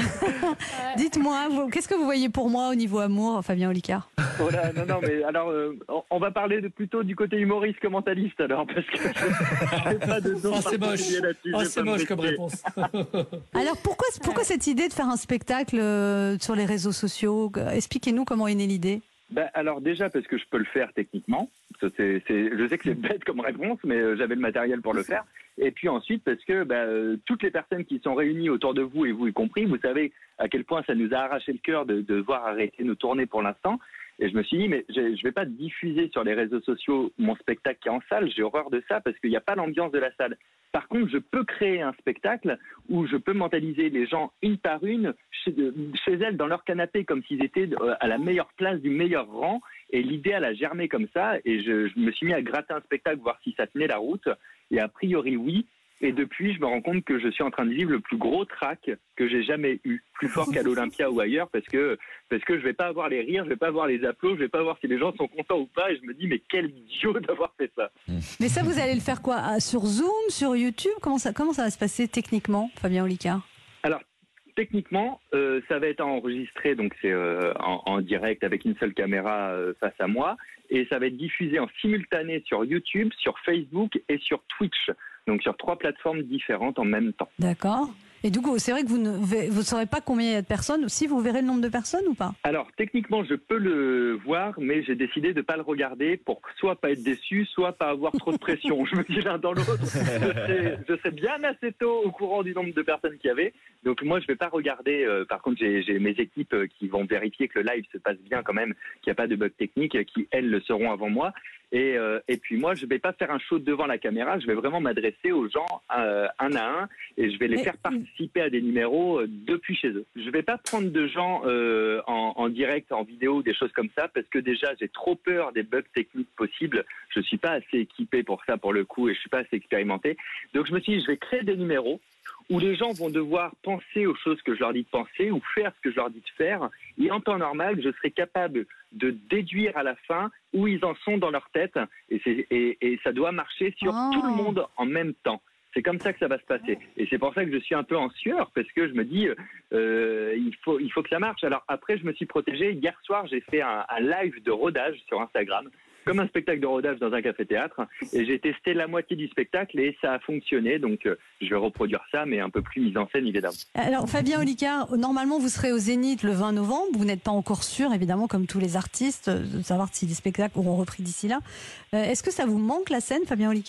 Dites-moi, vous, qu'est-ce que vous voyez pour moi au niveau amour, Fabien Olicard? Oh là, non, non, mais alors, euh, on, on va parler de, plutôt du côté humoriste que mentaliste, alors, parce que je n'ai pas de don oh, c'est moche. là-dessus. Oh, c'est moche comme réponse. Alors, pourquoi, pourquoi cette idée de faire un spectacle euh, sur les réseaux sociaux? Expliquez-nous comment est née l'idée. Ben, alors déjà parce que je peux le faire techniquement. Ça, c'est, c'est, je sais que c'est bête comme réponse, mais euh, j'avais le matériel pour le faire. Et puis ensuite parce que ben, euh, toutes les personnes qui sont réunies autour de vous, et vous y compris, vous savez à quel point ça nous a arraché le cœur de, de voir arrêter nos tournées pour l'instant. Et je me suis dit, mais je ne vais pas diffuser sur les réseaux sociaux mon spectacle qui est en salle. J'ai horreur de ça parce qu'il n'y a pas l'ambiance de la salle. Par contre, je peux créer un spectacle où je peux mentaliser les gens une par une chez, chez elles dans leur canapé comme s'ils étaient à la meilleure place du meilleur rang. Et l'idée, elle a germé comme ça. Et je, je me suis mis à gratter un spectacle, voir si ça tenait la route. Et a priori, oui. Et depuis, je me rends compte que je suis en train de vivre le plus gros trac que j'ai jamais eu, plus fort qu'à l'Olympia ou ailleurs, parce que parce que je vais pas avoir les rires, je vais pas avoir les applaudissements, je vais pas voir si les gens sont contents ou pas, et je me dis mais quel idiot d'avoir fait ça. Mais ça, vous allez le faire quoi? Sur Zoom, sur YouTube? Comment ça comment ça va se passer techniquement, Fabien Olicard? Alors techniquement, euh, ça va être enregistré, donc c'est euh, en, en direct avec une seule caméra euh, face à moi, et ça va être diffusé en simultané sur YouTube, sur Facebook et sur Twitch. Donc sur trois plateformes différentes en même temps. D'accord. Et du coup, c'est vrai que vous ne vous saurez pas combien il y a de personnes. Si vous verrez le nombre de personnes ou pas? Alors techniquement, je peux le voir, mais j'ai décidé de ne pas le regarder pour soit pas être déçu, soit pas avoir trop de pression. Je me dis l'un dans l'autre. Je serai, je serai bien assez tôt au courant du nombre de personnes qu'il y avait. Donc moi, je vais pas regarder. Euh, par contre, j'ai, j'ai mes équipes euh, qui vont vérifier que le live se passe bien quand même, qu'il n'y a pas de bug technique, euh, qui elles le seront avant moi. Et, euh, et puis moi, je vais pas faire un show devant la caméra. Je vais vraiment m'adresser aux gens euh, un à un, et je vais les Mais... faire participer à des numéros euh, depuis chez eux. Je vais pas prendre de gens euh, en, en direct, en vidéo, des choses comme ça, parce que déjà, j'ai trop peur des bugs techniques possibles. Je suis pas assez équipé pour ça, pour le coup, et je suis pas assez expérimenté. Donc je me suis dit, je vais créer des numéros où les gens vont devoir penser aux choses que je leur dis de penser ou faire ce que je leur dis de faire. Et en temps normal, je serai capable de déduire à la fin où ils en sont dans leur tête. Et, c'est, et, et ça doit marcher sur oh. tout le monde en même temps. C'est comme ça que ça va se passer. Et c'est pour ça que je suis un peu en sueur, parce que je me dis, euh, il faut, il faut que ça marche. Alors après, je me suis protégé. Hier soir, j'ai fait un, un live de rodage sur Instagram, comme un spectacle de rodage dans un café-théâtre. Et j'ai testé la moitié du spectacle et ça a fonctionné. Donc, euh, je vais reproduire ça, mais un peu plus mise en scène, évidemment. Alors, Fabien Olicard, normalement, vous serez au Zénith le vingt novembre. Vous n'êtes pas encore sûr, évidemment, comme tous les artistes, de savoir si les spectacles auront repris d'ici là. Euh, est-ce que ça vous manque, la scène, Fabien Olicard?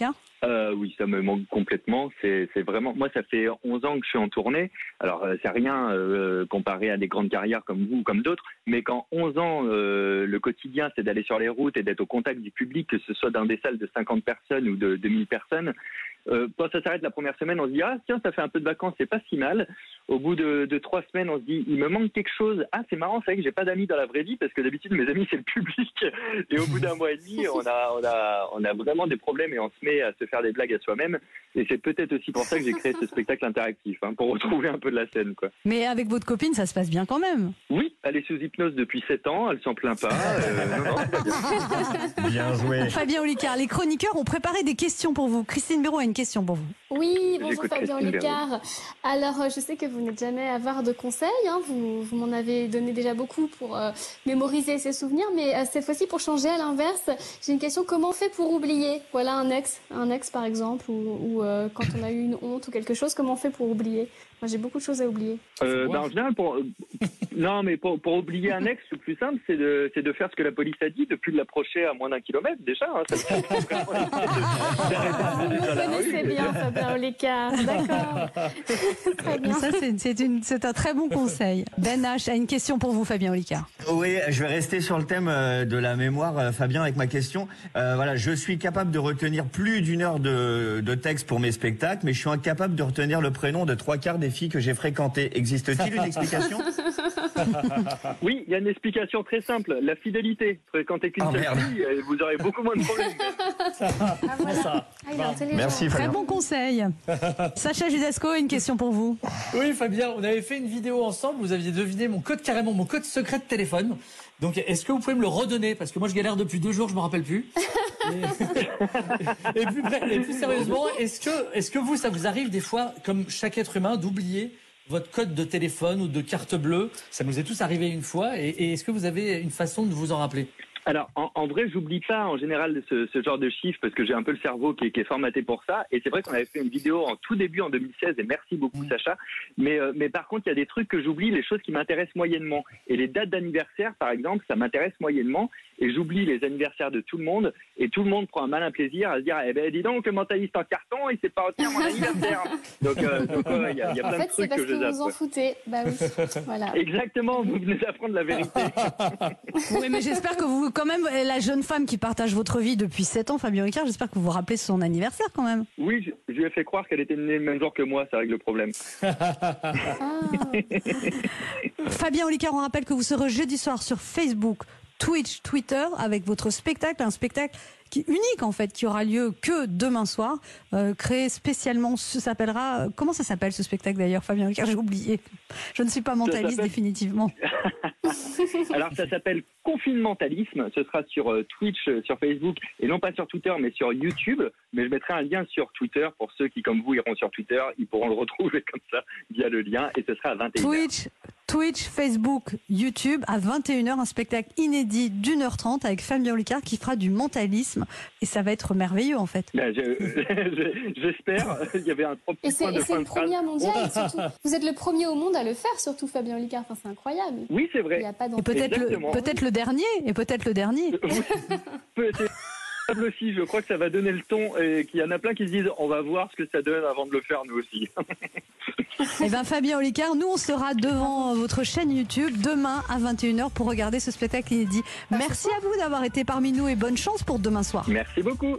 Euh, oui, ça me manque complètement. C'est, c'est vraiment. Moi, ça fait onze ans que je suis en tournée. Alors, euh, c'est rien euh, comparé à des grandes carrières comme vous ou comme d'autres. Mais quand onze ans, euh, le quotidien, c'est d'aller sur les routes et d'être au contact du public, que ce soit dans des salles de cinquante personnes ou de deux mille personnes. Euh, quand ça s'arrête la première semaine, on se dit ah tiens, ça fait un peu de vacances, c'est pas si mal. Au bout de, de trois semaines, on se dit il me manque quelque chose. Ah, c'est marrant, c'est vrai que j'ai pas d'amis dans la vraie vie parce que d'habitude mes amis c'est le public. Et au bout d'un mois et demi, on a on a on a vraiment des problèmes et on se met à se faire des blagues à soi-même. Et c'est peut-être aussi pour ça que j'ai créé ce spectacle interactif, hein, pour retrouver un peu de la scène, quoi. Mais avec votre copine, ça se passe bien quand même. Oui, elle est sous hypnose depuis sept ans, elle s'en plaint pas. Euh, non, non, pas bien. Bien joué. Fabien Olicard, les chroniqueurs ont préparé des questions pour vous. Christine Béraud a une question pour vous. Oui, bonjour J'écoute Fabien Christine Olicard. Alors, euh, je sais que vous n'êtes jamais avare de conseils, hein, vous, vous m'en avez donné déjà beaucoup pour euh, mémoriser ces souvenirs, mais euh, cette fois-ci, pour changer à l'inverse, j'ai une question, comment on fait pour oublier, voilà, un ex, un ex par exemple, ou, ou euh, quand on a eu une honte ou quelque chose, comment on fait pour oublier? Moi, j'ai beaucoup de choses à oublier. Euh, bah, en général, pour non, mais pour, pour oublier un ex, le plus simple, c'est de, c'est de faire ce que la police a dit, de plus l'approcher à moins d'un kilomètre déjà. Hein, ça me Vous connaissez bien Fabien Olicard, d'accord. Très bien. Ça, c'est, c'est, une, c'est un très bon conseil. Ben H a une question pour vous, Fabien Olicard. Oui, je vais rester sur le thème euh, de la mémoire, euh, Fabien, avec ma question. Euh, voilà, je suis capable de retenir plus d'une heure de, de texte pour mes spectacles, mais je suis incapable de retenir le prénom de trois quarts des filles que j'ai fréquentées. Existe-t-il une explication? Oui, il y a une explication très simple, la fidélité. Fréquentez qu'une Oh, seule merde. fille, et vous aurez beaucoup moins de problèmes. Ah, voilà. Ah, il est intelligent. Merci, Très Fabien. bon conseil. Sacha Judasco a une question pour vous. Oui, Fabien, on avait fait une vidéo ensemble, vous aviez deviné mon code carrément, mon code secret de téléphone. Donc, est-ce que vous pouvez me le redonner? Parce que moi, je galère depuis deux jours, je me rappelle plus. Et, et, plus, et plus sérieusement, est-ce que, est-ce que vous, ça vous arrive des fois, comme chaque être humain, d'oublier votre code de téléphone ou de carte bleue? Ça nous est tous arrivé une fois. Et, et est-ce que vous avez une façon de vous en rappeler? Alors, en, en vrai, j'oublie pas en général ce, ce genre de chiffres parce que j'ai un peu le cerveau qui est, qui est formaté pour ça. Et c'est vrai qu'on avait fait une vidéo en tout début en deux mille seize et merci beaucoup, Sacha. Mais, euh, mais par contre, il y a des trucs que j'oublie, les choses qui m'intéressent moyennement. Et les dates d'anniversaire, par exemple, ça m'intéresse moyennement. Et j'oublie les anniversaires de tout le monde. Et tout le monde prend un malin plaisir à se dire, eh ben, dis donc, le mentaliste en carton, il sait pas retenir mon anniversaire. Donc, euh, donc ouais, il y a, il y a En plein fait, de c'est trucs parce que que je vous zappe. vous en foutez. Bah oui, voilà. Exactement, vous venez d'apprendre la vérité. Oui, mais j'espère que vous, quand même, la jeune femme qui partage votre vie depuis sept ans, Fabien Olicard, j'espère que vous vous rappelez son anniversaire quand même. Oui, je, je lui ai fait croire qu'elle était née le même jour que moi, ça règle le problème. Ah. Fabien Olicard, on rappelle que vous serez jeudi soir sur Facebook, Twitch, Twitter, avec votre spectacle, un spectacle qui est unique en fait, qui aura lieu que demain soir, euh, créé spécialement, ça s'appellera, euh, comment ça s'appelle ce spectacle d'ailleurs, Fabien Olicard, j'ai oublié, je ne suis pas mentaliste définitivement. Alors ça s'appelle Confinementalisme, ce sera sur euh, Twitch, euh, sur Facebook, et non pas sur Twitter, mais sur YouTube, mais je mettrai un lien sur Twitter, pour ceux qui comme vous iront sur Twitter, ils pourront le retrouver comme ça, via le lien, et ce sera à vingt et une heures. Twitch, Twitch, Facebook, YouTube, à vingt et une heures, un spectacle inédit d'une heure trente avec Fabien Olicard qui fera du mentalisme. Et ça va être merveilleux en fait. Ben, je, je, j'espère, il y avait un trop petit Et c'est, point de et c'est fin une de phrase. première mondiale, surtout. Vous êtes le premier au monde à le faire, surtout Fabien Olicard. Enfin, c'est incroyable. Oui, c'est vrai. Il y a pas Et peut-être le, Exactement. peut-être le dernier, et peut-être le dernier. Peut-être aussi, je crois que ça va donner le ton, et qu'il y en a plein qui se disent, on va voir ce que ça donne avant de le faire nous aussi. Eh bien Fabien Olicard, nous on sera devant votre chaîne YouTube demain à vingt et une heures pour regarder ce spectacle inédit. Merci à vous d'avoir été parmi nous et bonne chance pour demain soir. Merci beaucoup.